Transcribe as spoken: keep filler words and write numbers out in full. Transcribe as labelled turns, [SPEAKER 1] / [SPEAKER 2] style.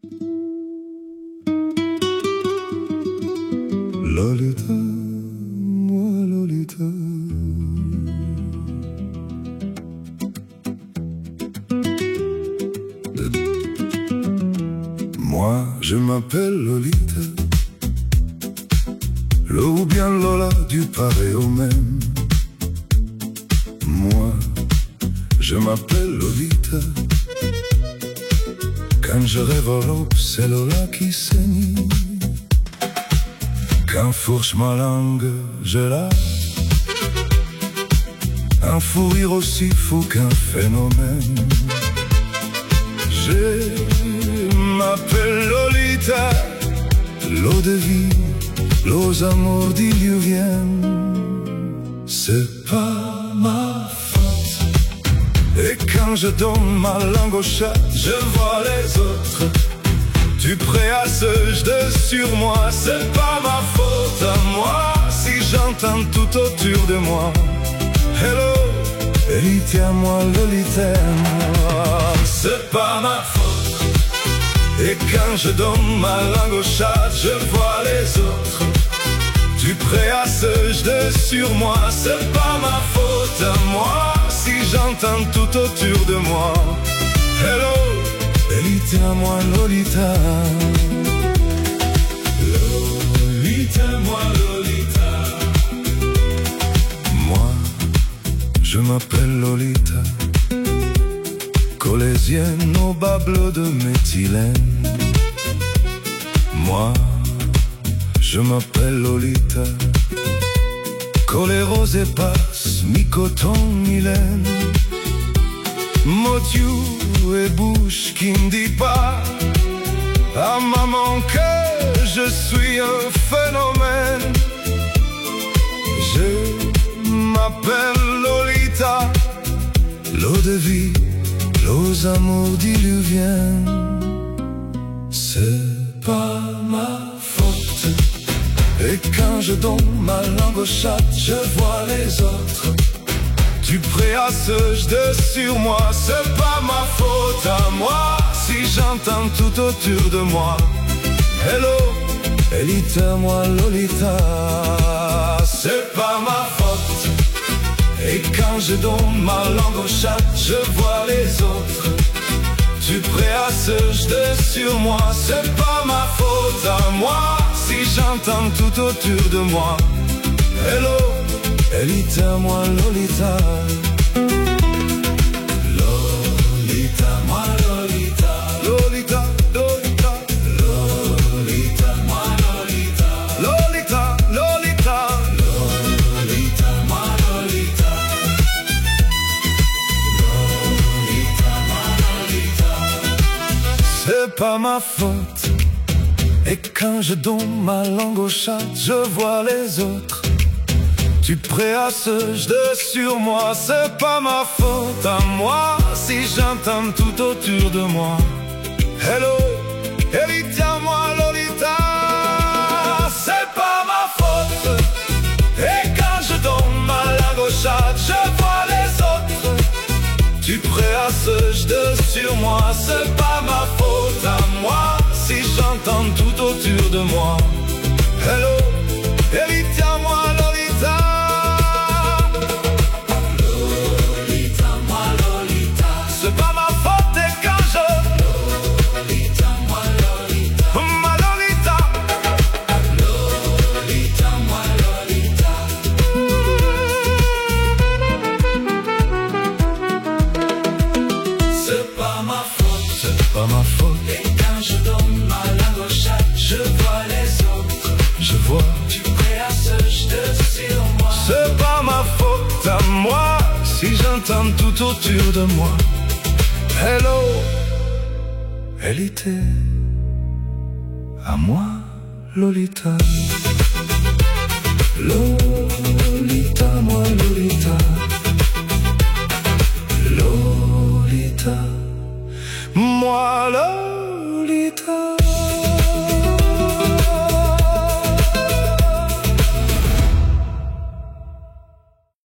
[SPEAKER 1] Lolita, moi Lolita. Moi, je m'appelle Lolita, Lo ou bien Lola, du pareil au même. Moi, je m'appelle Lolita. Quand je rêve à l'aube, c'est Lola qui saigne. Quand fourche ma langue, je la. Un fou rire aussi fou qu'un phénomène. Je m'appelle Lolita, l'eau de vie, l'eau amours diluviennes. C'est pas ma faute. Et quand je donne ma langue au chat, je vois les autres. Tu prêt à se jeter sur moi, c'est pas ma faute à moi. Si j'entends tout autour de moi, hello, Lolita, moi Lolita, moi. C'est pas ma faute. Et quand je donne ma langue au chat, je vois les autres. Tu prêt à se jeter sur moi, c'est pas ma faute à moi. Si j'entends tout autour de moi, hello, Lolita, moi Lolita. Lolita, moi Lolita. Moi, je m'appelle Lolita, colésienne au bas bleu de méthylène. Moi, je m'appelle Lolita, collet rose épaisse, mi-coton, mi-laine. Motiou et bouche qui me dit pas à maman que je suis un phénomène. Je m'appelle Lolita, l'eau de vie, l'eau amours diluviennes. C'est pas ma faute. Et quand je donne ma langue au chat, je vois les autres. Tu prêt à se jeter sur moi, c'est pas ma faute à moi. Si j'entends tout autour de moi, hello, Lolita, moi Lolita. C'est pas ma faute. Et quand je donne ma langue au chat, je vois les autres. Tu prêt à se jeter sur moi, c'est pas ma faute à moi. Si j'entends tout autour de moi, hello, Lolita, moi Lolita. Lolita, moi Lolita. Lolita, Lolita. Lolita, moi Lolita. Lolita, Lolita. Lolita, moi Lolita. Lolita, moi Lolita. C'est pas ma faute. Et quand je donne ma langue au chat, je vois les autres. Tu prêt à se jeter sur moi, c'est pas ma faute à moi. Si j'entends tout autour de moi, hello, Lolita, moi Lolita. C'est pas ma faute. Et quand je donne ma langue au chat, je vois les autres. Tu prêt à se jeter sur moi, c'est pas ma faute à moi. Si j'entends tout autour de moi, hello, Lolita, moi Lolita. Pas ma faute. Et quand je donne ma langue au chat, je vois les autres. Je vois. Tu prêt à se jeter sur moi. C'est pas ma faute à moi. Si j'entends tout autour de moi, hello, Lolita, à moi Lolita. Lolita, moi Lolita.